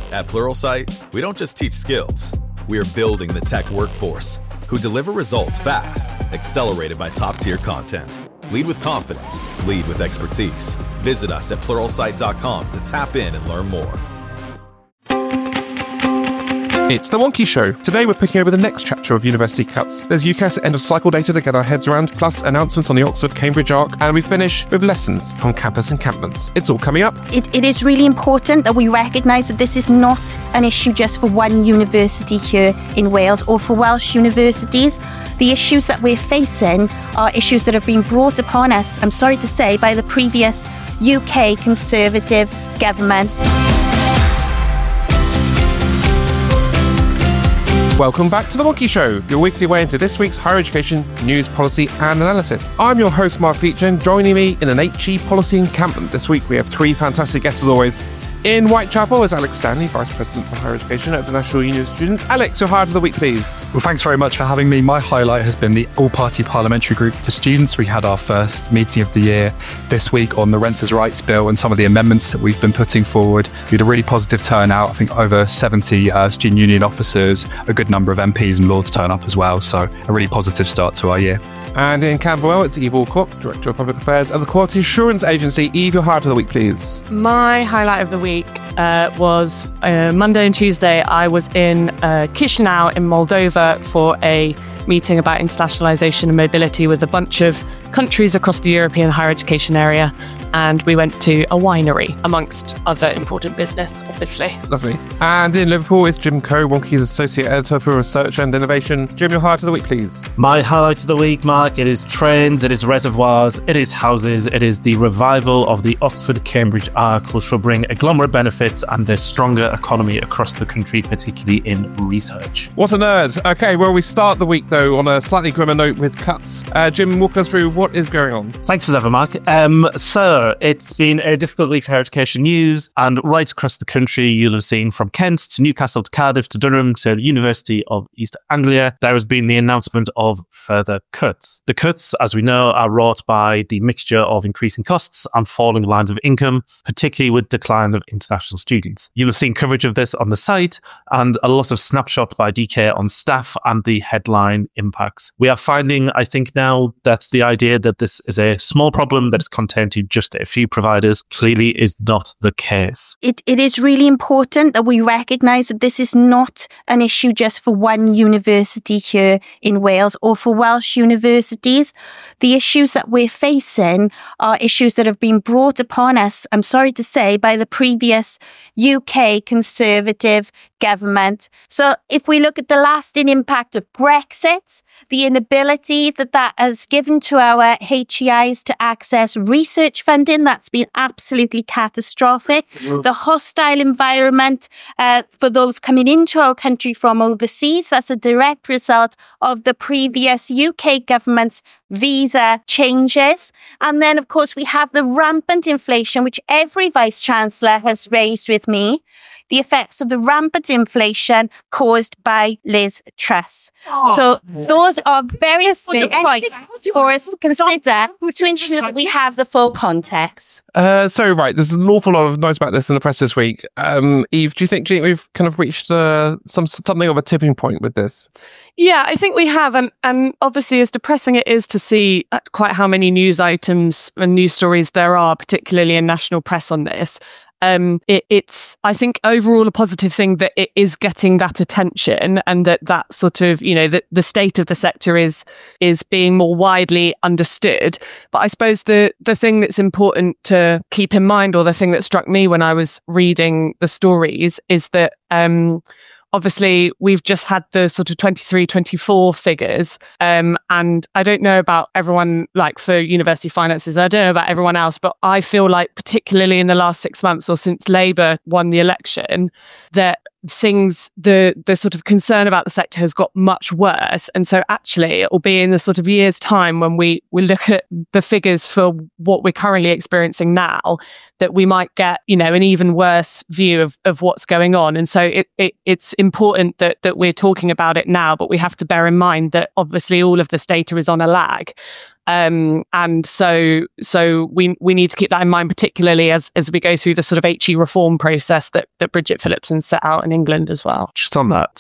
At Pluralsight, we don't just teach skills. We are building the tech workforce who deliver results fast, accelerated by top-tier content. Lead with confidence. Lead with expertise. Visit us at Pluralsight.com to tap in and learn more. It's The Wonky Show. Today we're picking over the next chapter of University Cuts. There's UCAS end-of-cycle data to get our heads around, plus announcements on the Oxford-Cambridge arc, and we finish with lessons from campus encampments. It's all coming up. It is really important that we recognise that this is not an issue just for one university here in Wales or for Welsh universities. The issues that we're facing are issues that have been brought upon us, I'm sorry to say, by the previous UK Conservative government. Welcome back to The Wonky Show, your weekly way into this week's higher education news, policy and analysis. I'm your host, Mark Leach, and joining me in an HE policy encampment this week, we have three fantastic guests as always. In Whitechapel is Alex Stanley, Vice President for Higher Education at the National Union of Students. Alex, your highlight of the week, please. Well, thanks very much for having me. My highlight has been the All-Party Parliamentary Group for Students. We had our first meeting of the year this week on the Renters' Rights Bill and some of the amendments that we've been putting forward. We had a really positive turnout. I think over 70 student union officers, a good number of MPs and Lords turn up as well. So a really positive start to our year. And in Camberwell, it's Eve Alcock, Director of Public Affairs at the Quality Assurance Agency. Eve, your highlight of the week, please. My highlight of the week was Monday and Tuesday. I was in Chisinau in Moldova for a meeting about internationalisation and mobility with a bunch of countries across the European higher education area. And we went to a winery, amongst other important business, obviously. Lovely. And in Liverpool is Jim Coe, Wonky's Associate Editor for Research and Innovation. Jim, your highlight of the week, please. My highlight of the week, Mark, it is trains, it is reservoirs, it is houses, it is the revival of the Oxford-Cambridge arc, which will bring agglomerate benefits and a stronger economy across the country, particularly in research. What a nerd. Okay, well, we start the week, though, on a slightly grimmer note with cuts. Jim, walk us through what is going on. Thanks as ever, Mark. It's been a difficult week for higher education news, and right across the country, you'll have seen from Kent to Newcastle to Cardiff to Durham to the University of East Anglia, there has been the announcement of further cuts. The cuts, as we know, are wrought by the mixture of increasing costs and falling lines of income, particularly with decline of international students. You'll have seen coverage of this on the site and a lot of snapshots by DK on staff and the headline impacts. We are finding, I think now, that the idea that this is a small problem that is contained to just a few providers clearly is not the case. It is really important that we recognise that this is not an issue just for one university here in Wales or for Welsh universities. The issues that we're facing are issues that have been brought upon us, I'm sorry to say, by the previous UK Conservative government. So if we look at the lasting impact of Brexit, the inability that has given to our HEIs to access research funding, that's been absolutely catastrophic. The hostile environment for those coming into our country from overseas, that's a direct result of the previous UK government's visa changes. And then, of course, we have the rampant inflation, which every Vice-Chancellor has raised with me. The effects of the rampant inflation caused by Liz Truss. So those are various points for us to consider to ensure that we have the full context. Right, there's an awful lot of noise about this in the press this week. Eve, do you think we've kind of reached something of a tipping point with this? Yeah, I think we have. And obviously, as depressing it is to see quite how many news items and news stories there are, particularly in national press on this, it's, I think, overall a positive thing that it is getting that attention and that sort of, the state of the sector is being more widely understood. But I suppose the thing that's important to keep in mind, or the thing that struck me when I was reading the stories, is that obviously, we've just had the sort of 23-24 figures, and I don't know about everyone, like for university finances, I don't know about everyone else, but I feel like particularly in the last 6 months or since Labour won the election, that the sort of concern about the sector has got much worse. And so actually it will be in the sort of year's time when we look at the figures for what we're currently experiencing now, that we might get, an even worse view of what's going on. And so it's important that we're talking about it now, but we have to bear in mind that obviously all of this data is on a lag. And so we need to keep that in mind, particularly as we go through the sort of HE reform process that Bridget Phillipson set out in England as well. Just on that,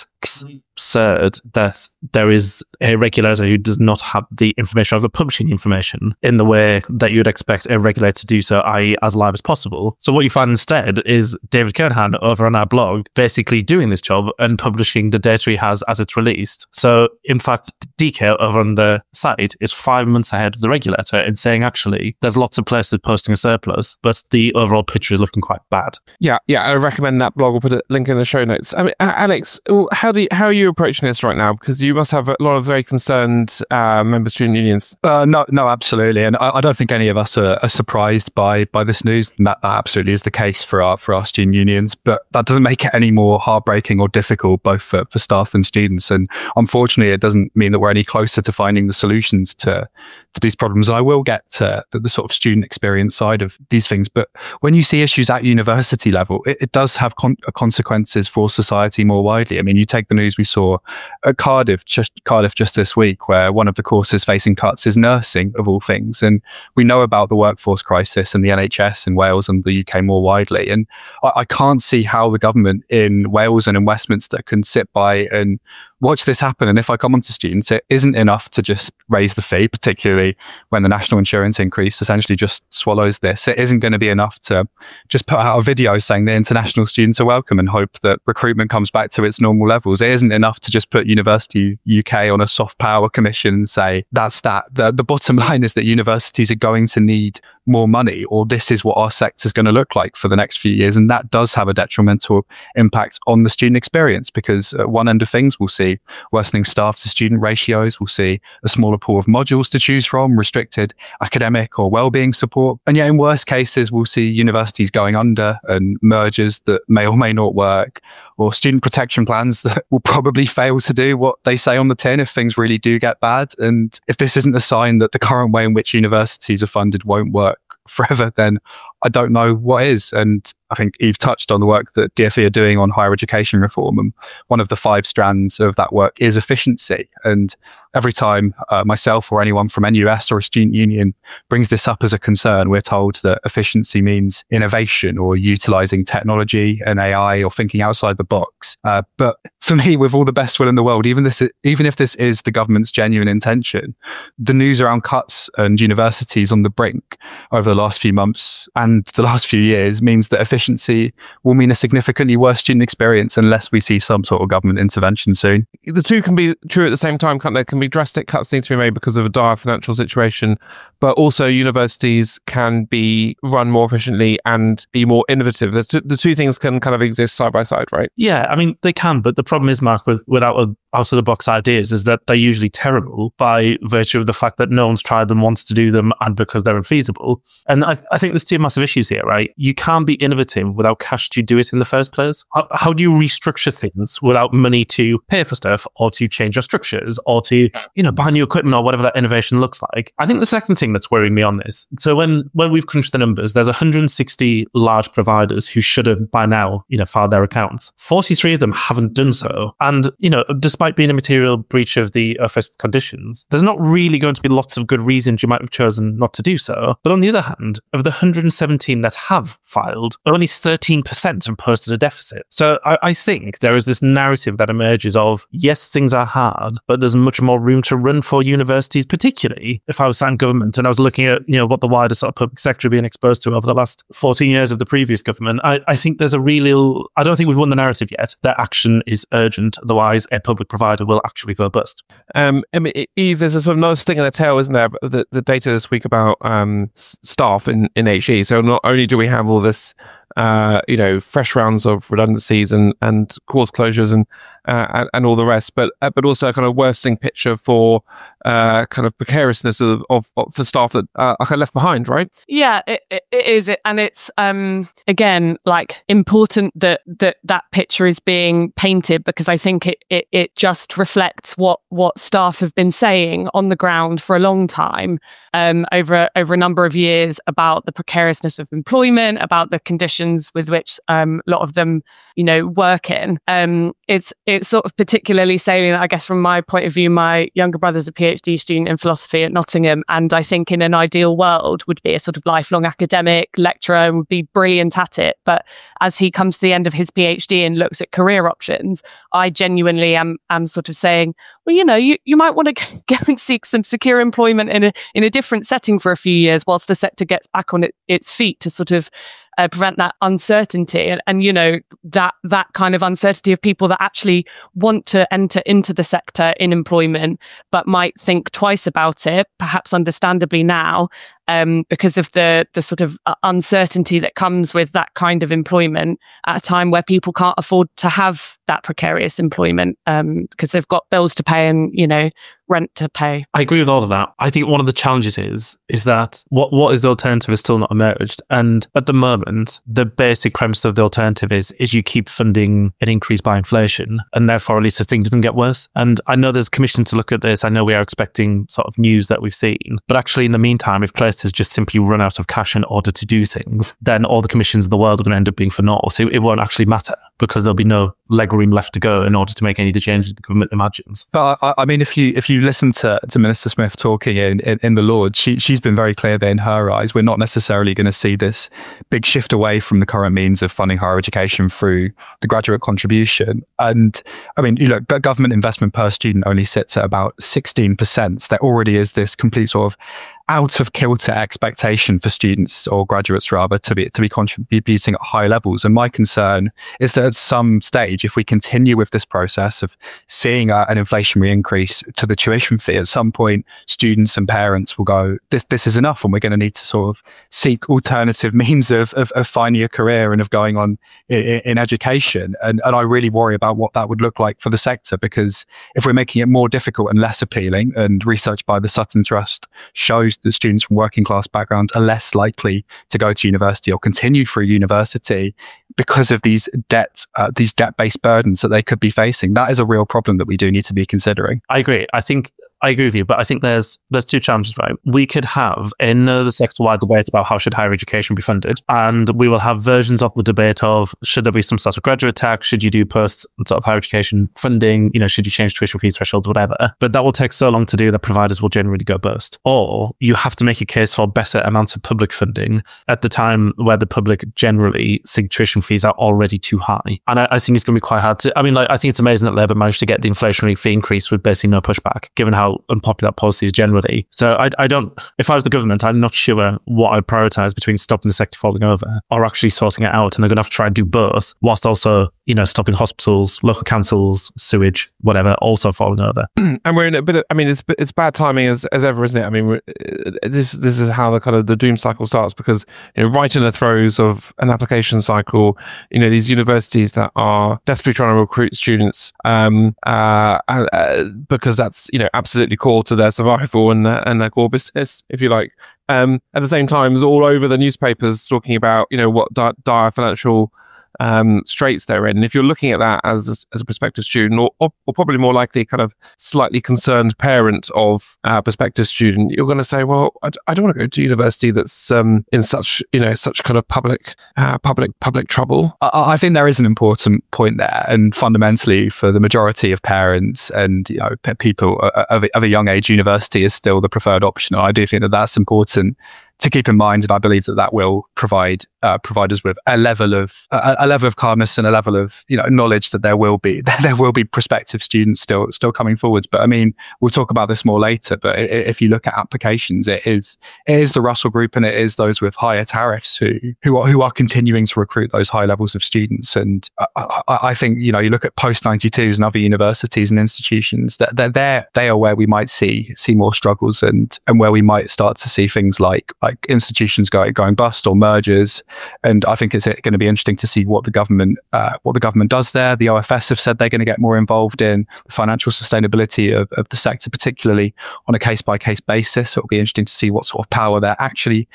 absurd that there is a regulator who does not have the information of the publishing information in the way that you would expect a regulator to do so, i.e. as live as possible. So what you find instead is David Kernaghan over on our blog basically doing this job and publishing the data he has as it's released. So in fact, DK over on the site is 5 months ahead of the regulator in saying, actually, there's lots of places posting a surplus, but the overall picture is looking quite bad. Yeah, I recommend that blog. We'll put a link in the show notes. I mean, Alex, how are you approaching this right now? Because you must have a lot of very concerned member student unions. No, absolutely, and I don't think any of us are surprised by this news. That absolutely is the case for our student unions, but that doesn't make it any more heartbreaking or difficult, both for staff and students. And unfortunately, it doesn't mean that we're any closer to finding the solutions to these problems. And I will get to the sort of student experience side of these things, but when you see issues at university level, it does have consequences for society more widely. I mean, you take the news we saw at Cardiff just this week, where one of the courses facing cuts is nursing, of all things. And we know about the workforce crisis and the NHS in Wales and the UK more widely. And I can't see how the government in Wales and in Westminster can sit by and watch this happen. And if I come on to students, it isn't enough to just raise the fee, particularly when the national insurance increase essentially just swallows this. It isn't going to be enough to just put out a video saying that international students are welcome and hope that recruitment comes back to its normal levels. It isn't enough to just put University UK on a soft power commission and say, that's that. The bottom line is that universities are going to need more money, or this is what our sector is going to look like for the next few years. And that does have a detrimental impact on the student experience, because at one end of things, we'll see worsening staff to student ratios, we'll see a smaller pool of modules to choose from, restricted academic or wellbeing support. And yet in worst cases, we'll see universities going under and mergers that may or may not work, or student protection plans that will probably fail to do what they say on the tin if things really do get bad. And if this isn't a sign that the current way in which universities are funded won't work forever, then I don't know what is. And I think Eve touched on the work that DFE are doing on higher education reform. And one of the 5 strands of that work is efficiency. And every time myself or anyone from NUS or a student union brings this up as a concern, we're told that efficiency means innovation or utilizing technology and AI or thinking outside the box. But for me, with all the best will in the world, even if this is the government's genuine intention, the news around cuts and universities on the brink over the last few months and the last few years means that efficiency will mean a significantly worse student experience unless we see some sort of government intervention soon. The two can be true at the same time, can't they? Can be drastic cuts need to be made because of a dire financial situation, but also universities can be run more efficiently and be more innovative. The two things can kind of exist side by side, right? Yeah, I mean, they can, but the problem is, Mark, without out-of-the-box ideas is that they're usually terrible by virtue of the fact that no one's tried them, wants to do them, and because they're infeasible. And I think there's 2 massive issues here, right? You can't be innovative without cash to do it in the first place. How do you restructure things without money to pay for stuff or to change your structures or to, buy new equipment or whatever that innovation looks like? I think the second thing that's worrying me on this, so when we've crunched the numbers, there's 160 large providers who should have by now, filed their accounts. 43 of them haven't done so. And, despite being a material breach of the OFS conditions, there's not really going to be lots of good reasons you might have chosen not to do so. But on the other hand, of the 117 that have filed, only 13% have posted a deficit. So I think there is this narrative that emerges of, yes, things are hard, but there's much more room to run for universities, particularly if I was sat in government and I was looking at, what the wider sort of public sector being exposed to over the last 14 years of the previous government. I think there's I don't think we've won the narrative yet that action is urgent. Otherwise, a public provider will actually go bust. I mean, Eve, there's a sort of another sting in the tail, isn't there? The data this week about staff in HE. So not only do we have all this, fresh rounds of redundancies and course closures and all the rest, but also a kind of worsening picture for kind of precariousness of for staff that are kind of left behind, right? Yeah, it is, and it's again like important that picture is being painted, because I think it just reflects what staff have been saying on the ground for a long time, over a number of years, about the precariousness of employment, about the conditions with which a lot of them, work in. It's sort of particularly salient, I guess, from my point of view. My younger brother's a PhD PhD student in philosophy at Nottingham, and I think in an ideal world would be a sort of lifelong academic lecturer and would be brilliant at it. But as he comes to the end of his PhD and looks at career options, I genuinely am sort of saying, well, you might want to go and seek some secure employment in a different setting for a few years whilst the sector gets back on its feet to sort of prevent that uncertainty and that kind of uncertainty of people that actually want to enter into the sector in employment but might think twice about it, perhaps understandably now, because of the sort of uncertainty that comes with that kind of employment at a time where people can't afford to have that precarious employment because they've got bills to pay and rent to pay. I agree with all of that. I think one of the challenges is that what is the alternative is still not emerged. And at the moment, the basic premise of the alternative is you keep funding an increase by inflation, and therefore at least the thing doesn't get worse. And I know there's a commission to look at this. I know we are expecting sort of news that we've seen. But actually, in the meantime, if places just simply run out of cash in order to do things, then all the commissions in the world are going to end up being for naught. So it won't actually matter because there'll be no leg room left to go in order to make any of the changes the government imagines. But I mean, if you listen to Minister Smith talking in the Lords, she's been very clear that in her eyes, we're not necessarily going to see this big shift away from the current means of funding higher education through the graduate contribution. And I mean, government investment per student only sits at about 16%. There already is this complete sort of out of kilter expectation for students or graduates rather to be contributing at high levels. And my concern is that at some stage, if we continue with this process of seeing an inflationary increase to the tuition fee, at some point students and parents will go, this is enough, and we're going to need to sort of seek alternative means of finding a career and of going on in education. And I really worry about what that would look like for the sector, because if we're making it more difficult and less appealing, and research by the Sutton Trust shows that students from working class backgrounds are less likely to go to university or continue through university because of these debt-based burdens that they could be facing. That is a real problem that we do need to be considering. I agree. I agree with you, but I think there's two challenges, right? We could have another sector-wide debate about how should higher education be funded, and we will have versions of the debate of should there be some sort of graduate tax, should you do post sort of higher education funding, should you change tuition fee thresholds, whatever. But that will take so long to do that providers will generally go bust. Or you have to make a case for better amounts of public funding at the time where the public generally think tuition fees are already too high. And I think it's going to be quite hard to, I think it's amazing that Labour managed to get the inflationary fee increase with basically no pushback, given how unpopular policy is generally. So I don't, if I was the government, I'm not sure what I'd prioritise between stopping the sector falling over or actually sorting it out. And they're going to have to try and do both whilst also, stopping hospitals, local councils, sewage, whatever, also falling over. And we're in a bit of, it's bad timing as ever, isn't it? This is how the kind of the doom cycle starts, because, right in the throes of an application cycle, these universities that are desperately trying to recruit students, because that's, absolutely core to their survival and their core business, if you like. At the same time, all over the newspapers talking about, what dire financial straits they're in. And if you're looking at that as a prospective student, or probably more likely kind of slightly concerned parent of a prospective student, you're going to say, well, I don't want to go to university that's in such kind of public trouble. I think there is an important point there, and fundamentally for the majority of parents and people of a young age, university is still the preferred option. I do think that that's important to keep in mind, and I believe that will provide providers with a level of calmness and a level of knowledge that there will be prospective students still coming forwards. But we'll talk about this more later. But if you look at applications, it is the Russell Group and it is those with higher tariffs who are continuing to recruit those high levels of students. And I think you look at post 92s and other universities and institutions that they are where we might see more struggles and where we might start to see things like institutions going bust or mergers. And I think it's going to be interesting to see what the government does there. The OFS have said they're going to get more involved in the financial sustainability of the sector, particularly on a case-by-case basis. It'll be interesting to see what sort of power they're actually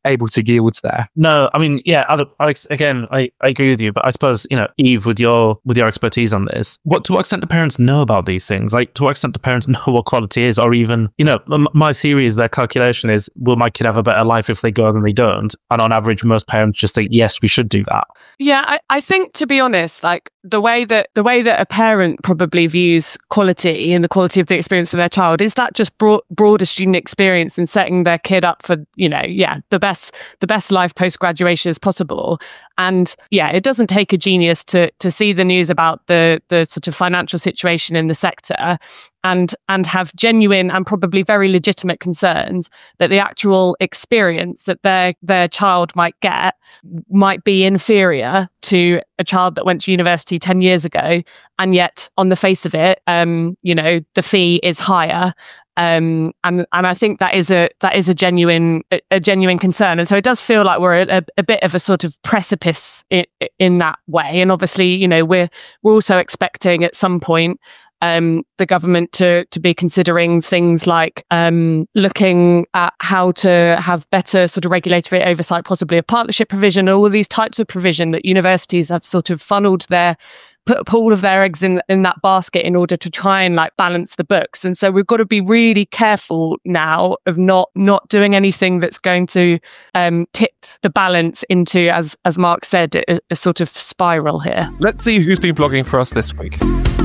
able to yield there? No, I mean, yeah, Alex, again, I agree with you, but I suppose, Eve, with your expertise on this, to what extent do parents know about these things? Like, to what extent do parents know what quality is? Or even, my theory is their calculation is, will my kid have a better life if they go than they don't? And on average, most parents just think, yes, we should do that. Yeah, I think, to be honest, like the way that a parent probably views quality and the quality of the experience for their child is that just broader student experience and setting their kid up for, the best life post-graduation as possible. And yeah, it doesn't take a genius to see the news about the sort of financial situation in the sector and have genuine and probably very legitimate concerns that the actual experience that their child might get might be inferior to a child that went to university 10 years ago. And yet on the face of it, the fee is higher. And I think that is a genuine concern. And so it does feel like we're at a bit of a sort of precipice in that way. And obviously, we're also expecting at some point the government to be considering things like looking at how to have better sort of regulatory oversight, possibly a partnership provision, all of these types of provision that universities have sort of put all of their eggs in that basket in order to try and like balance the books. And so we've got to be really careful now of not doing anything that's going to tip the balance into, as Mark said, a sort of spiral here. Let's see who's been blogging for us this week.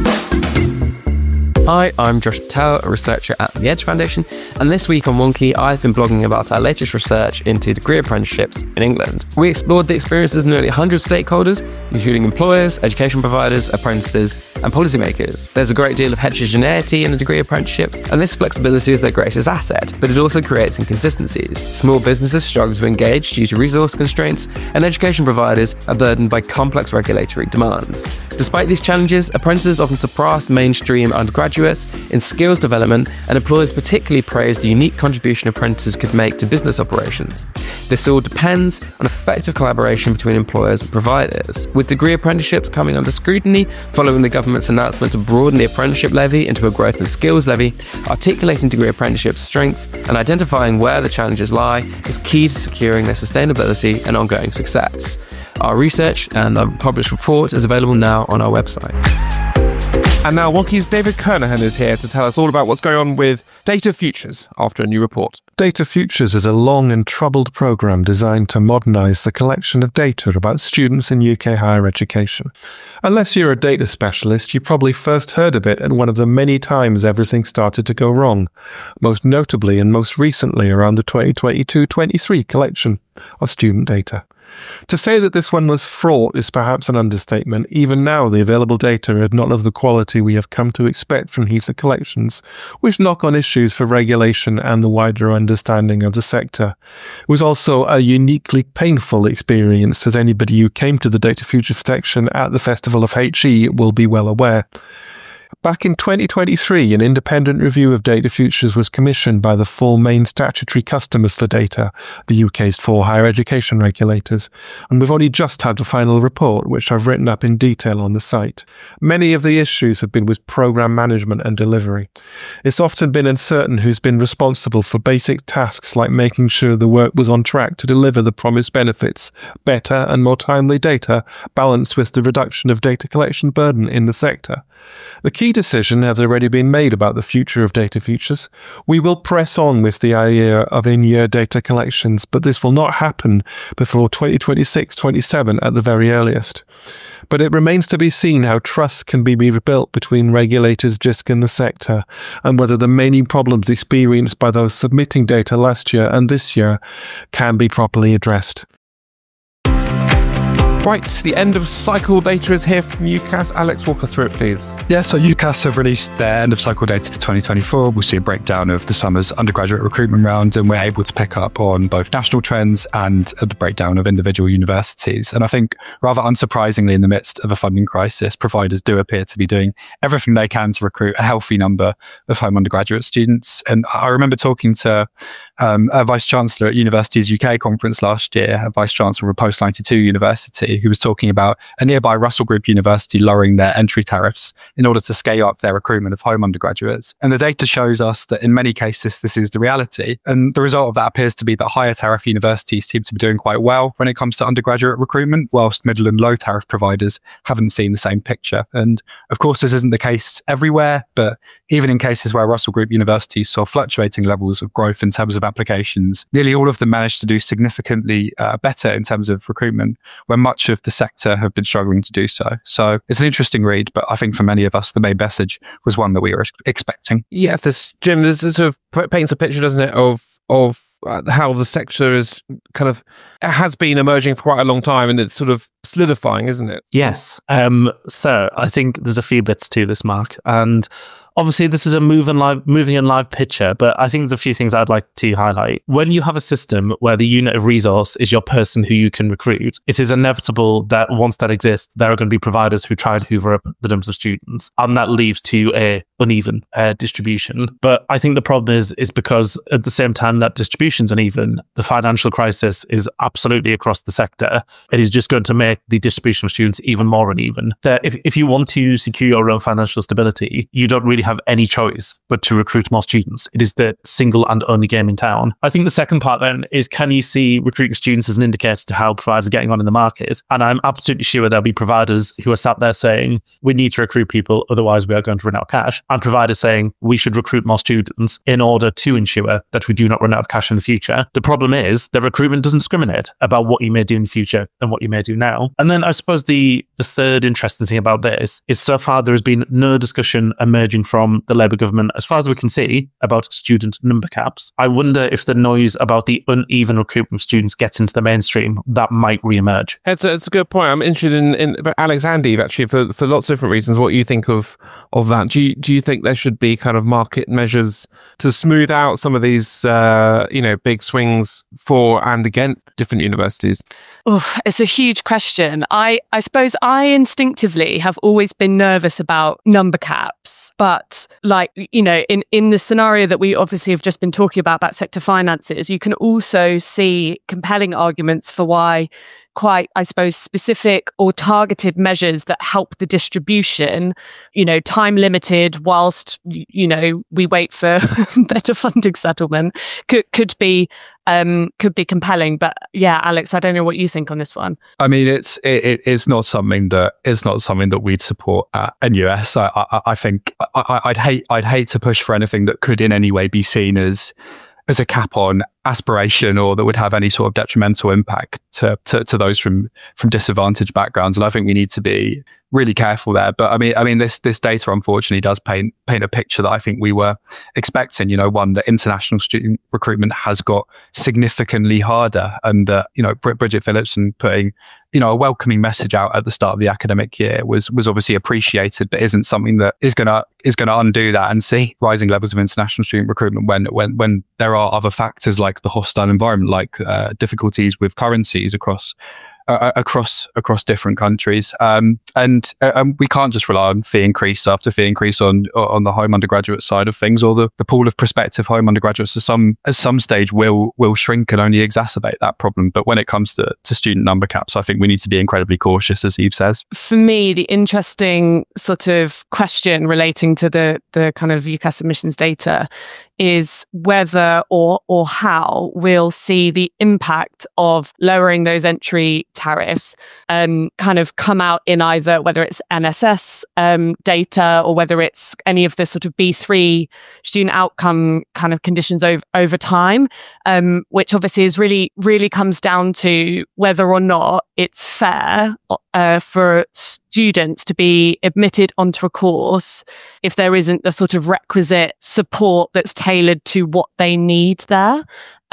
Hi, I'm Josh Patel, a researcher at the Edge Foundation, and this week on Wonky, I've been blogging about our latest research into degree apprenticeships in England. We explored the experiences of nearly 100 stakeholders, including employers, education providers, apprentices, and policymakers. There's a great deal of heterogeneity in the degree apprenticeships, and this flexibility is their greatest asset, but it also creates inconsistencies. Small businesses struggle to engage due to resource constraints, and education providers are burdened by complex regulatory demands. Despite these challenges, apprentices often surpass mainstream undergraduates in skills development, and employers particularly praise the unique contribution apprentices could make to business operations. This all depends on effective collaboration between employers and providers. With degree apprenticeships coming under scrutiny following the government's announcement to broaden the apprenticeship levy into a growth and skills levy, articulating degree apprenticeships' strength and identifying where the challenges lie is key to securing their sustainability and ongoing success. Our research and the published report is available now on our website. And now Wonky's David Kernahan is here to tell us all about what's going on with Data Futures after a new report. Data Futures is a long and troubled programme designed to modernise the collection of data about students in UK higher education. Unless you're a data specialist, you probably first heard of it at one of the many times everything started to go wrong, most notably and most recently around the 2022-23 collection of student data. To say that this one was fraught is perhaps an understatement. Even now, the available data are not of the quality we have come to expect from HESA collections, with knock-on issues for regulation and the wider understanding of the sector. It was also a uniquely painful experience, as anybody who came to the Data Futures section at the Festival of HE will be well aware. Back in 2023, an independent review of Data Futures was commissioned by the four main statutory customers for data, the UK's four higher education regulators, and we've only just had the final report, which I've written up in detail on the site. Many of the issues have been with programme management and delivery. It's often been uncertain who's been responsible for basic tasks like making sure the work was on track to deliver the promised benefits, better and more timely data, balanced with the reduction of data collection burden in the sector. The key decision has already been made about the future of Data Futures. We will press on with the idea of in-year data collections, but this will not happen before 2026-27 at the very earliest. But it remains to be seen how trust can be rebuilt between regulators, JISC and the sector, and whether the many problems experienced by those submitting data last year and this year can be properly addressed. Right, the end of cycle data is here from UCAS. Alex, walk us through it, please. Yeah, so UCAS have released their end of cycle data for 2024. We'll see a breakdown of the summer's undergraduate recruitment round, and we're able to pick up on both national trends and the breakdown of individual universities. And I think, rather unsurprisingly, in the midst of a funding crisis, providers do appear to be doing everything they can to recruit a healthy number of home undergraduate students. And I remember talking to a Vice-Chancellor at Universities UK conference last year, a Vice-Chancellor of a Post-92 university, University, who was talking about a nearby Russell Group university lowering their entry tariffs in order to scale up their recruitment of home undergraduates. And the data shows us that in many cases, this is the reality. And the result of that appears to be that higher tariff universities seem to be doing quite well when it comes to undergraduate recruitment, whilst middle and low tariff providers haven't seen the same picture. And of course, this isn't the case everywhere, but even in cases where Russell Group universities saw fluctuating levels of growth in terms of applications, nearly all of them managed to do significantly better in terms of recruitment, where much of the sector have been struggling to do so. So it's an interesting read, but I think for many of us, the main message was one that we were expecting. Yeah, this sort of paints a picture, doesn't it, of how the sector is has been emerging for quite a long time, and it's sort of solidifying, isn't it? Yes. So I think there's a few bits to this, Mark, and obviously this is a moving and live picture, but I think there's a few things I'd like to highlight. When you have a system where the unit of resource is your person who you can recruit, it is inevitable that once that exists, there are going to be providers who try to hoover up the numbers of students, and that leads to a uneven distribution. But I think the problem is because at the same time that distribution's uneven, the financial crisis is absolutely across the sector. It is just going to make the distribution of students even more uneven. That if you want to secure your own financial stability, you don't really have any choice but to recruit more students. It is the single and only game in town. I think the second part then is, can you see recruiting students as an indicator to how providers are getting on in the market? And I'm absolutely sure there'll be providers who are sat there saying, we need to recruit people, otherwise we are going to run out of cash. And providers saying, we should recruit more students in order to ensure that we do not run out of cash in the future. The problem is that recruitment doesn't discriminate about what you may do in the future and what you may do now. And then I suppose the third interesting thing about this is, so far there has been no discussion emerging from the Labour government, as far as we can see, about student number caps. I wonder if the noise about the uneven recruitment of students gets into the mainstream, that might re-emerge. It's a good point. I'm interested in Alex and Eve, actually, for lots of different reasons, what you think of that. Do you think there should be kind of market measures to smooth out some of these big swings for and against different universities? Oh, it's a huge question. I suppose I instinctively have always been nervous about number caps, but in the scenario that we obviously have just been talking about sector finances, you can also see compelling arguments for why quite, I suppose, specific or targeted measures that help the distribution, time limited whilst, we wait for better funding settlement could be compelling. But yeah, Alex, I don't know what you think on this one. I mean, it's not something that we'd support at NUS. I think I'd hate to push for anything that could in any way be seen as a cap on aspiration, or that would have any sort of detrimental impact to those from disadvantaged backgrounds. And I think we need to be really careful there. But I mean, this data unfortunately does paint a picture that I think we were expecting. One, that international student recruitment has got significantly harder, and that Bridget Phillipson putting a welcoming message out at the start of the academic year was obviously appreciated, but isn't something that is gonna undo that and see rising levels of international student recruitment when there are other factors like the hostile environment, like difficulties with currencies across different countries, and we can't just rely on fee increase after fee increase on the home undergraduate side of things, or the pool of prospective home undergraduates at some stage will shrink and only exacerbate that problem. But when it comes to student number caps, I think we need to be incredibly cautious, as Eve says. For me, the interesting sort of question relating to the kind of UCAS admissions data is whether or how we'll see the impact of lowering those entry tariffs kind of come out in either whether it's NSS data or whether it's any of the sort of B3 student outcome kind of conditions over time, which obviously is really comes down to whether or not it's fair for students to be admitted onto a course if there isn't the sort of requisite support that's tailored to what they need there.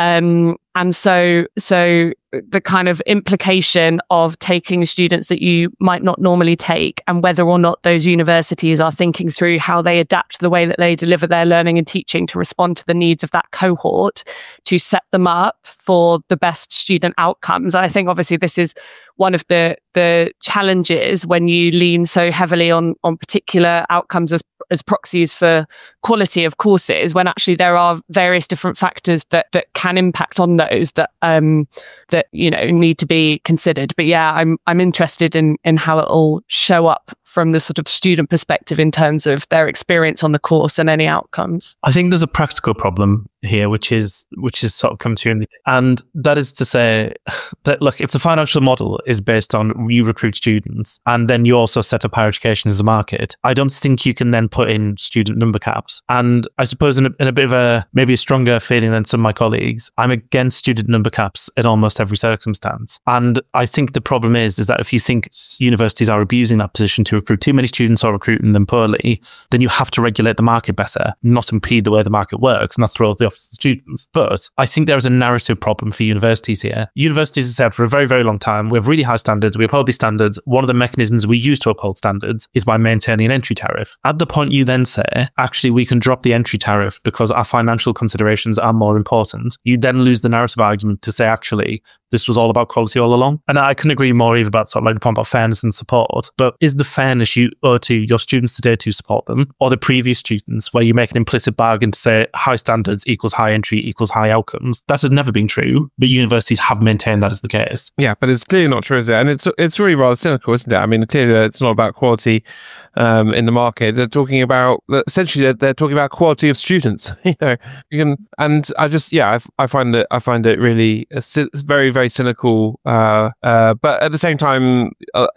And so the kind of implication of taking students that you might not normally take, and whether or not those universities are thinking through how they adapt the way that they deliver their learning and teaching to respond to the needs of that cohort to set them up for the best student outcomes. And I think obviously this is one of the challenges when you lean so heavily on particular outcomes as proxies for quality of courses, when actually there are various different factors that can impact on those that need to be considered. But yeah, I'm interested in how it'll show up from the sort of student perspective in terms of their experience on the course and any outcomes. I think there's a practical problem here, which is sort of come to, and that is to say that, look, if the financial model is based on you recruit students and then you also set up higher education as a market, I don't think you can then put in student number caps. And I suppose in a bit of maybe a stronger feeling than some of my colleagues, I'm against student number caps in almost every circumstance. And I think the problem is that if you think universities are abusing that position to recruit too many students or recruiting them poorly, then you have to regulate the market better, not impede the way the market works, and that's through the office of students. But I think there is a narrative problem for universities here. Universities have said for a very, very long time, we have really high standards, we uphold these standards. One of the mechanisms we use to uphold standards is by maintaining an entry tariff. At the point you then say, actually, we can drop the entry tariff because our financial considerations are more important, you then lose the narrative argument to say, actually, this was all about quality all along. And I couldn't agree more either about sort of like the point about fairness and support. But is the fairness you owe to your students today to support them, or the previous students where you make an implicit bargain to say high standards equals high entry equals high outcomes? That has never been true, but universities have maintained that as the case. Yeah, but it's clearly not true, is it? And it's really rather cynical, isn't it? I mean, clearly it's not about quality in the market. They're talking about, essentially, they're talking about quality of students. I find it really it's very, very cynical. But at the same time,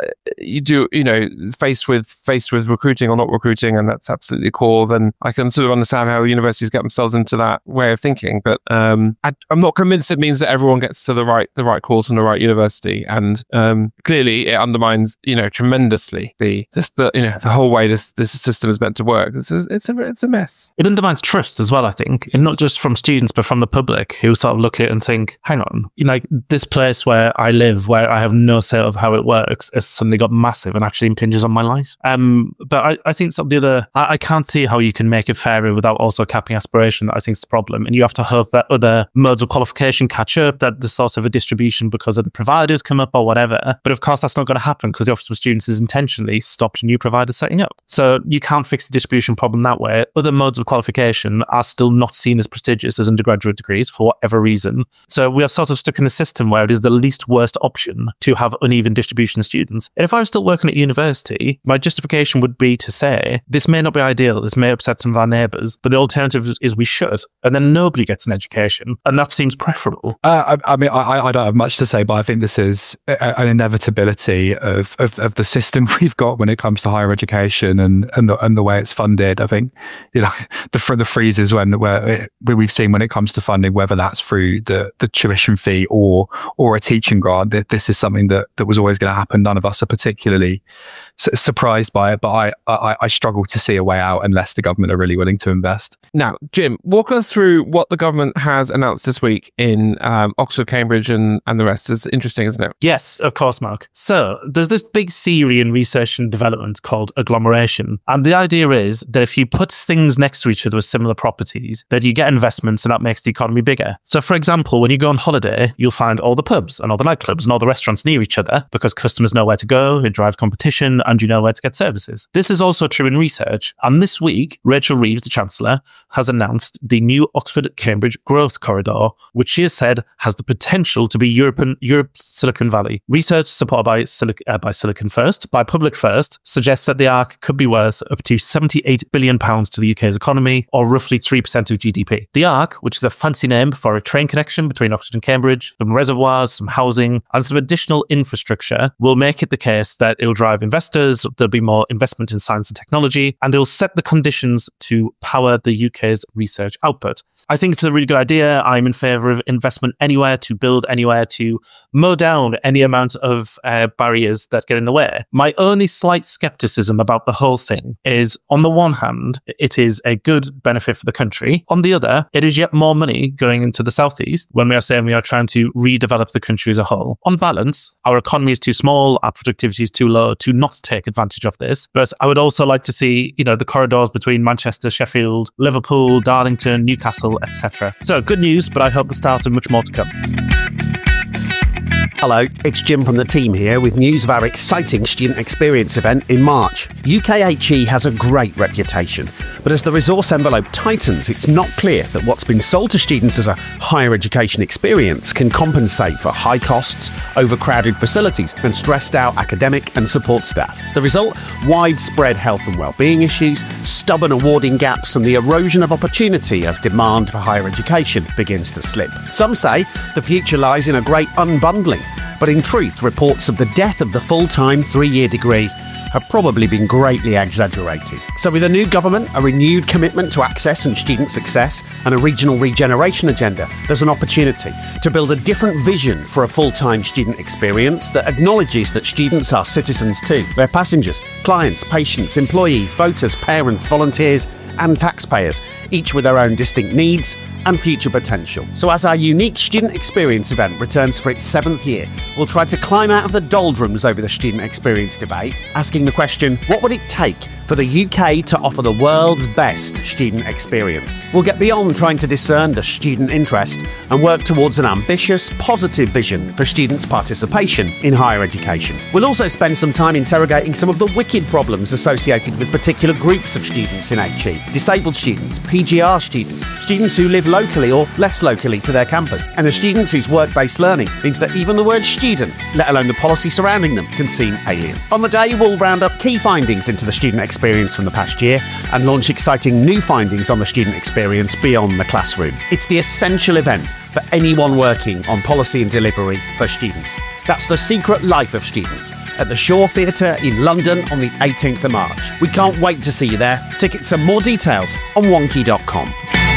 faced with recruiting or not recruiting, and that's absolutely core, then I can sort of understand how universities get themselves into that way of thinking. But I'm not convinced it means that everyone gets to the right course and the right university. And clearly, it undermines tremendously the whole way this system is meant to work. It's a mess. It undermines trust as well, I think, and not just from students but from the public, who sort of look at it and think, hang on, this place where I live, where I have no say of how it works, has suddenly got massive and actually impinges on my life. But I think some of the other, I can't see how you can make it fairer without also capping aspiration. I think is the problem, and you have to hope that other modes of qualification catch up, that the sort of a distribution because of the providers come up or whatever. But of course, that's not going to happen because the Office of Students has intentionally stopped new providers setting up. So you can't fix the distribution problem that way. Other modes of qualification are still not seen as prestigious as undergraduate degrees for whatever reason. So we are sort of stuck in a system where it is the least worst option to have uneven distribution of students. And if I was still working at university, my justification would be to say, this may not be ideal, this may upset some of our neighbours, but the alternative is we should. And then nobody gets an education. And that seems preferable. I don't have much to say, but I think this is an inevitability of the system we've got when it comes to higher education and the way it's funded. I think, the freezes where we've seen when it comes to funding, whether that's through the tuition fee or a teaching grant, that this is something that was always going to happen. None of us are particularly surprised by it, but I struggle to see a way out unless the government are really willing to invest. Now, Jim, walk us through what the government has announced this week in Oxford, Cambridge and the rest. It's interesting, isn't it? Yes, of course, Mark. So there's this big theory in research and development called agglomeration. And the idea is that if you put things next to each other with similar properties, that you get investments and that makes the economy bigger. So for example, when you go on holiday, you'll find all the pubs and all the nightclubs and all the restaurants near each other because customers know where to go, it drives competition, and you know where to get services. This is also true in research. And this week, Rachel Reeves, the Chancellor, has announced the new Oxford-Cambridge Growth Corridor, which she has said has the potential to be Europe's Silicon Valley. Research supported by Silicon First, by Public First, suggests that the ARC could be worth up to £78 billion to the UK's economy, or roughly 3% of GDP. The ARC, which is a fancy name for a train connection between Oxford and Cambridge, some reservoirs, some housing, and some additional infrastructure, will make it the case that it'll drive investors, there'll be more investment in science and technology, and it'll set the conditions to power the UK's research output. I think it's a really good idea. I'm in favour of investment anywhere, to build anywhere, to mow down any amount of barriers that get in the way. My only slight scepticism about the whole thing is, on the one hand, it is a good benefit for the country. On the other, it is yet more money going into the southeast when we are saying we are trying to redevelop the country as a whole. On balance, our economy is too small, our productivity is too low to not take advantage of this. But I would also like to see, the corridors between Manchester, Sheffield, Liverpool, Darlington, Newcastle, etc. So good news, but I hope the start of much more to come. Hello, it's Jim from the team here with news of our exciting student experience event in March. UKHE has a great reputation, but as the resource envelope tightens, it's not clear that what's been sold to students as a higher education experience can compensate for high costs, overcrowded facilities, and stressed out academic and support staff. The result? Widespread health and well-being issues, stubborn awarding gaps, and the erosion of opportunity as demand for higher education begins to slip. Some say the future lies in a great unbundling, but in truth, reports of the death of the full-time 3-year degree have probably been greatly exaggerated. So with a new government, a renewed commitment to access and student success, and a regional regeneration agenda, there's an opportunity to build a different vision for a full-time student experience that acknowledges that students are citizens too. They're passengers, clients, patients, employees, voters, parents, volunteers, and taxpayers, each with their own distinct needs and future potential. So as our unique student experience event returns for its 7th year, we'll try to climb out of the doldrums over the student experience debate, asking the question, what would it take for the UK to offer the world's best student experience? We'll get beyond trying to discern the student interest and work towards an ambitious, positive vision for students' participation in higher education. We'll also spend some time interrogating some of the wicked problems associated with particular groups of students in HE. Disabled students, PGR students, students who live locally or less locally to their campus, and the students whose work-based learning means that even the word student, let alone the policy surrounding them, can seem alien. On the day, we'll round up key findings into the student experience from the past year and launch exciting new findings on the student experience beyond the classroom. It's the essential event for anyone working on policy and delivery for students. That's The Secret Life of Students at the Shaw Theatre in London on the 18th of March. We can't wait to see you there. Tickets and more details on wonky.com.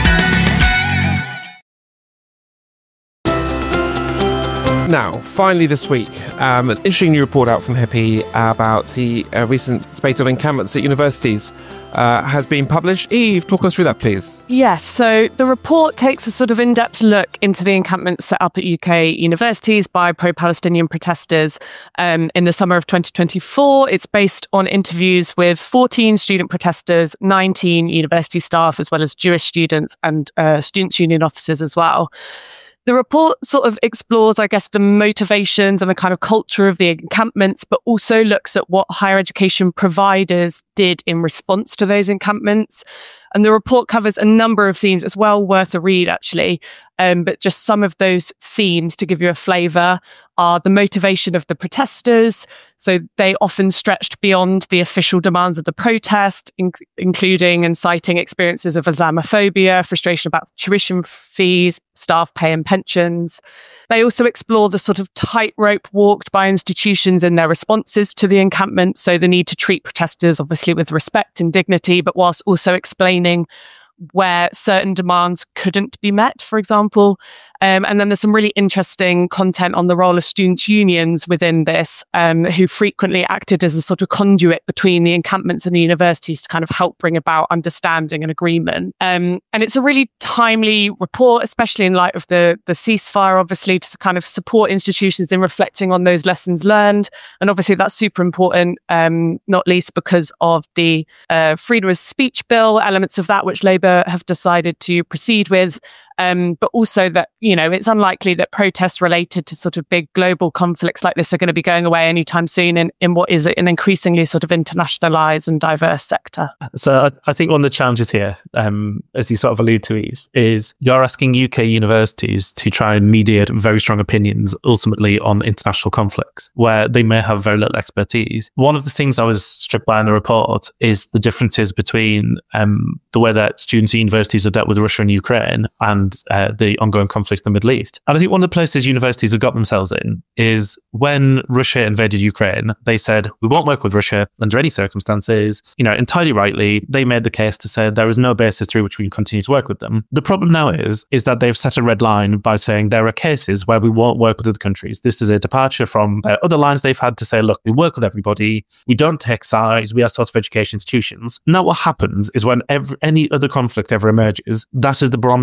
Now, finally this week, an interesting new report out from HIPPY about the recent spate of encampments at universities has been published. Eve, talk us through that, please. Yes, so the report takes a sort of in-depth look into the encampments set up at UK universities by pro-Palestinian protesters in the summer of 2024. It's based on interviews with 14 student protesters, 19 university staff, as well as Jewish students and students' union officers as well. The report sort of explores, I guess, the motivations and the kind of culture of the encampments, but also looks at what higher education providers did in response to those encampments. And the report covers a number of themes. It's well worth a read, actually. But just some of those themes, to give you a flavour, are the motivation of the protesters. So they often stretched beyond the official demands of the protest, including and citing experiences of Islamophobia, frustration about tuition fees, staff pay and pensions. They also explore the sort of tightrope walked by institutions in their responses to the encampment. So the need to treat protesters, obviously, with respect and dignity, but whilst also explaining where certain demands couldn't be met, for example. And then there's some really interesting content on the role of students' unions within this, who frequently acted as a sort of conduit between the encampments and the universities to kind of help bring about understanding and agreement. And it's a really timely report, especially in light of the ceasefire, obviously, to kind of support institutions in reflecting on those lessons learned. And obviously that's super important, not least because of the freedom of speech bill, elements of that which Labour have decided to proceed with, but also that, you know, it's unlikely that protests related to sort of big global conflicts like this are going to be going away anytime soon in what is an increasingly sort of internationalised and diverse sector. So I think one of the challenges here, as you sort of allude to, Eve, is you're asking UK universities to try and mediate very strong opinions ultimately on international conflicts where they may have very little expertise. One of the things I was struck by in the report is the differences between the way that students at universities have dealt with Russia and Ukraine and the ongoing conflict in the Middle East. And I think one of the places universities have got themselves in is when Russia invaded Ukraine, they said, we won't work with Russia under any circumstances. You know, entirely rightly, they made the case to say there is no basis through which we can continue to work with them. The problem now is that they've set a red line by saying there are cases where we won't work with other countries. This is a departure from other lines they've had to say, look, we work with everybody. We don't take sides. We are sort of education institutions. Now what happens is when any other conflict ever emerges, that is the barometer through which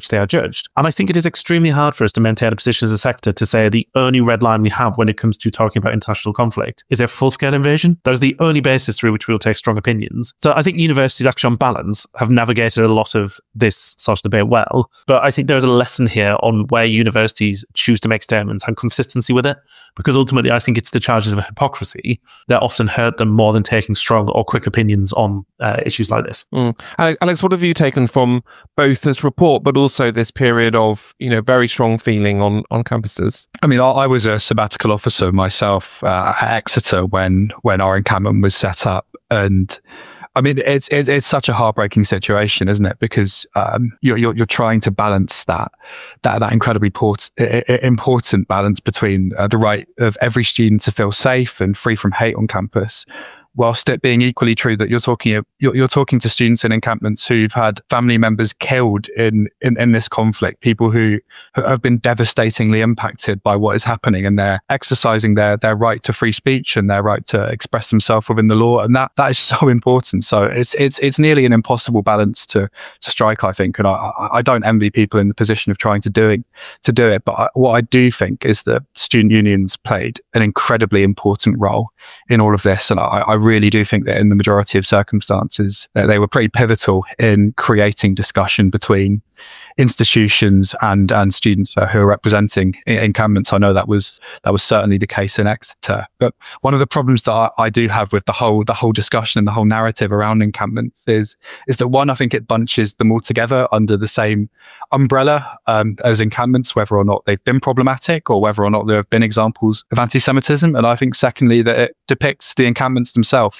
which they are judged. And I think it is extremely hard for us to maintain a position as a sector to say the only red line we have when it comes to talking about international conflict is a full-scale invasion. That is the only basis through which we will take strong opinions. So I think universities actually on balance have navigated a lot of this sort of debate well. But I think there's a lesson here on where universities choose to make statements and consistency with it. Because ultimately, I think it's the charges of hypocrisy that often hurt them more than taking strong or quick opinions on issues like this. Alex, what have you taken from both this report, but also this period of, very strong feeling on campuses? I mean, I was a sabbatical officer myself at Exeter when our encampment was set up, and I mean, it's such a heartbreaking situation, isn't it? Because you're trying to balance that incredibly important balance between the right of every student to feel safe and free from hate on campus, whilst it being equally true that you're talking to students in encampments who've had family members killed in this conflict, people who have been devastatingly impacted by what is happening, and they're exercising their right to free speech and their right to express themselves within the law, and that is so important. So it's nearly an impossible balance to strike, I think, and I don't envy people in the position of trying to do it. But what I do think is that student unions played an incredibly important role in all of this, and I really do think that in the majority of circumstances they were pretty pivotal in creating discussion between institutions and students who are representing encampments. I know that was certainly the case in Exeter. But one of the problems that I do have with the whole discussion and the whole narrative around encampments is that, one, I think it bunches them all together under the same umbrella as encampments, whether or not they've been problematic or whether or not there have been examples of anti-Semitism. And I think, secondly, that it depicts the encampments themselves.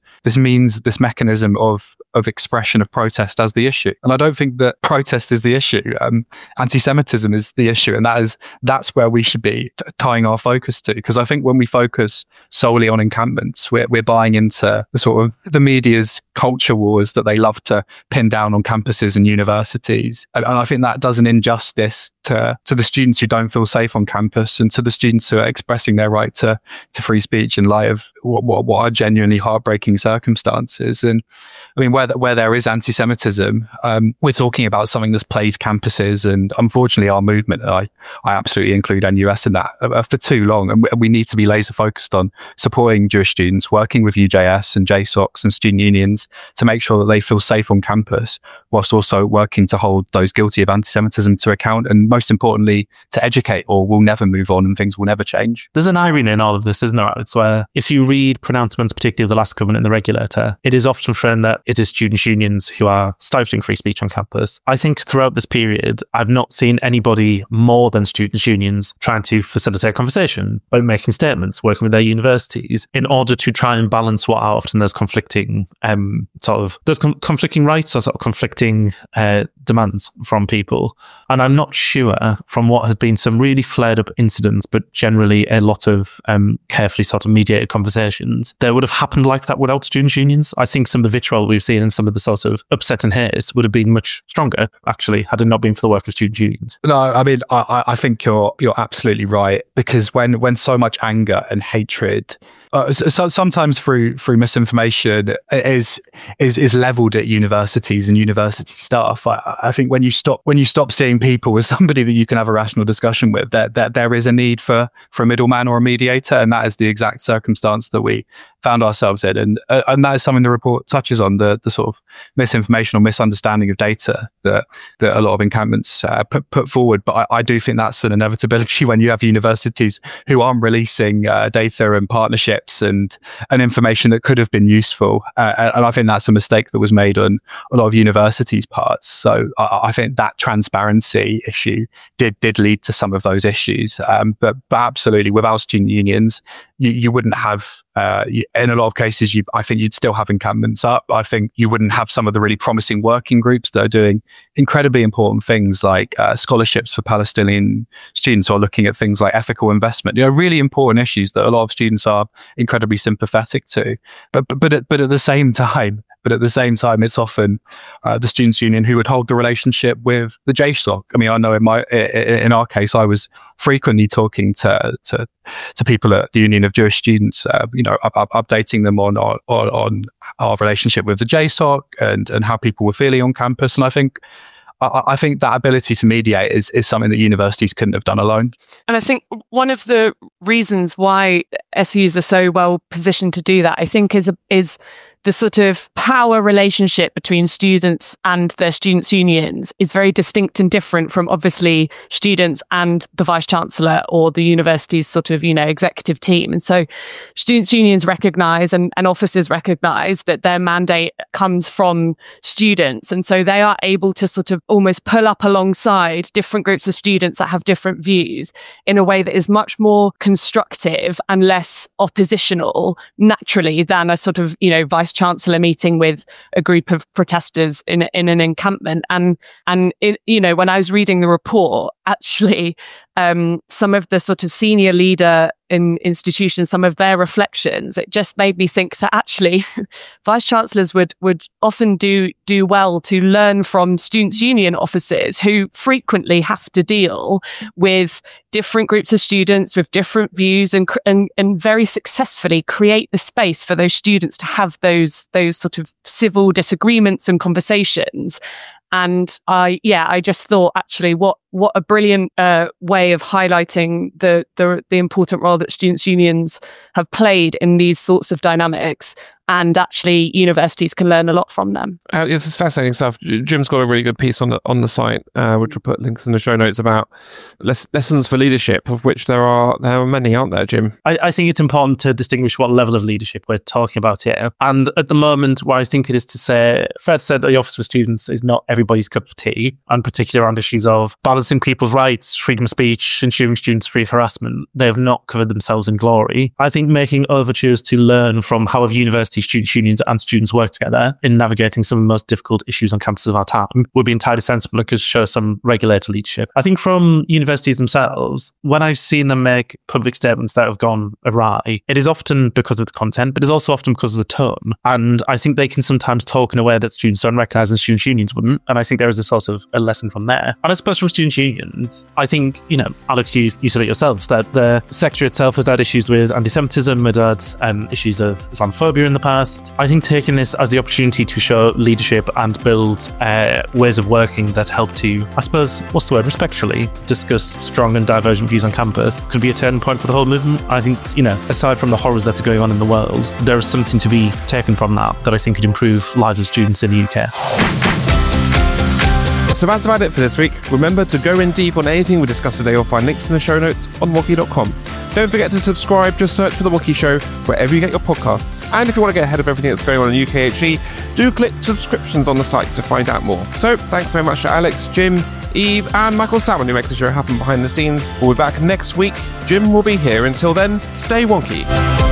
This mechanism of expression of protest as the issue. And I don't think that protest is the issue. Anti-Semitism is the issue. And that's where we should be tying our focus to. Because I think when we focus solely on encampments, we're buying into the sort of the media's culture wars that they love to pin down on campuses and universities. And I think that does an injustice to the students who don't feel safe on campus and to the students who are expressing their right to free speech in light of what are genuinely heartbreaking circumstances. And I mean, where there is anti-Semitism, we're talking about something that's plagued campuses, and unfortunately our movement, I absolutely include NUS in that, for too long. And we need to be laser focused on supporting Jewish students, working with UJS and JSOCs and student unions to make sure that they feel safe on campus, whilst also working to hold those guilty of anti-Semitism to account, and most importantly, to educate, or we'll never move on and things will never change. There's an irony in all of this, isn't there, Alex, where if you read pronouncements, particularly of the last government in the Regulator, it is often shown that it is student unions who are stifling free speech on campus. I think throughout this period, I've not seen anybody more than students' unions trying to facilitate conversation by making statements, working with their universities in order to try and balance what are often those conflicting conflicting rights or sort of conflicting demands from people. And I'm not sure, from what has been some really flared up incidents, but generally a lot of carefully sort of mediated conversations, that would have happened like that without students' unions. I think some of the vitriol we've seen and some of the sort of upset and hate would have been much stronger, actually, had it not been for the work of student unions. No, I mean, I think you're absolutely right, because when so much anger and hatred, so sometimes through misinformation, is leveled at universities and university staff, I think when you stop seeing people as somebody that you can have a rational discussion with, that there is a need for a middleman or a mediator, and that is the exact circumstance that we found ourselves in, and that is something the report touches on, the sort of misinformation or misunderstanding of data that a lot of encampments put forward. But I do think that's an inevitability when you have universities who aren't releasing data and partnerships and information that could have been useful, and I think that's a mistake that was made on a lot of universities' parts. So I think that transparency issue did lead to some of those issues, but absolutely, without student unions, you wouldn't have, in a lot of cases, I think you'd still have encampments up. I think you wouldn't have some of the really promising working groups that are doing incredibly important things like scholarships for Palestinian students, or looking at things like ethical investment, really important issues that a lot of students are incredibly sympathetic to. But at the same time, it's often the students' union who would hold the relationship with the JSOC. I mean, I know in our case, I was frequently talking to people at the Union of Jewish Students, updating them on our relationship with the JSOC and how people were feeling on campus. And I think I think that ability to mediate is something that universities couldn't have done alone. And I think one of the reasons why SUs are so well positioned to do that, I think, is the sort of power relationship between students and their students' unions is very distinct and different from obviously students and the Vice-Chancellor or the university's sort of, executive team. And so students' unions recognise and officers recognise that their mandate comes from students. And so they are able to sort of almost pull up alongside different groups of students that have different views in a way that is much more constructive and less oppositional naturally than a sort of, Vice-Chancellor meeting with a group of protesters in an encampment. And when I was reading the report, actually, some of the sort of senior leader in institutions, some of their reflections, it just made me think that actually Vice-Chancellors would often do well to learn from students' union officers who frequently have to deal with different groups of students with different views and very successfully create the space for those students to have those sort of civil disagreements and conversations. And I just thought, actually, what a brilliant way of highlighting the important role that students' unions have played in these sorts of dynamics. And actually, universities can learn a lot from them. This is fascinating stuff. Jim's got a really good piece on the site, which we'll put links in the show notes about lessons for leadership, of which there are many, aren't there, Jim? I think it's important to distinguish what level of leadership we're talking about here. And at the moment, what I think it is to say, fair to say that the Office for Students is not everybody's cup of tea, and particularly around issues of balancing people's rights, freedom of speech, ensuring students free of harassment. They have not covered themselves in glory. I think making overtures to learn from how have university students' unions and students work together in navigating some of the most difficult issues on campuses of our time would be entirely sensible, because show some regulator leadership. I think from universities themselves, when I've seen them make public statements that have gone awry, it is often because of the content, but it's also often because of the tone. And I think they can sometimes talk in a way that students don't recognise and students' unions wouldn't. And I think there is a sort of a lesson from there. And I suppose for students' unions, I think, Alex, you said it yourself, that the secretary itself has had issues with anti-Semitism, had issues of Islamophobia in the past. I think taking this as the opportunity to show leadership and build ways of working that help to, I suppose, respectfully discuss strong and divergent views on campus could be a turning point for the whole movement. I think, aside from the horrors that are going on in the world, there is something to be taken from that I think could improve lives of students in the UK. So that's about it for this week. Remember to go in deep on anything we discussed today or find links in the show notes on woki.com. Don't forget to subscribe, just search for The Woki Show wherever you get your podcasts. And if you want to get ahead of everything that's going on in UKHE, do click subscriptions on the site to find out more. So thanks very much to Alex, Jim, Eve and Michael Salmon, who makes the show happen behind the scenes. We'll be back next week. Jim will be here. Until then, stay wonky.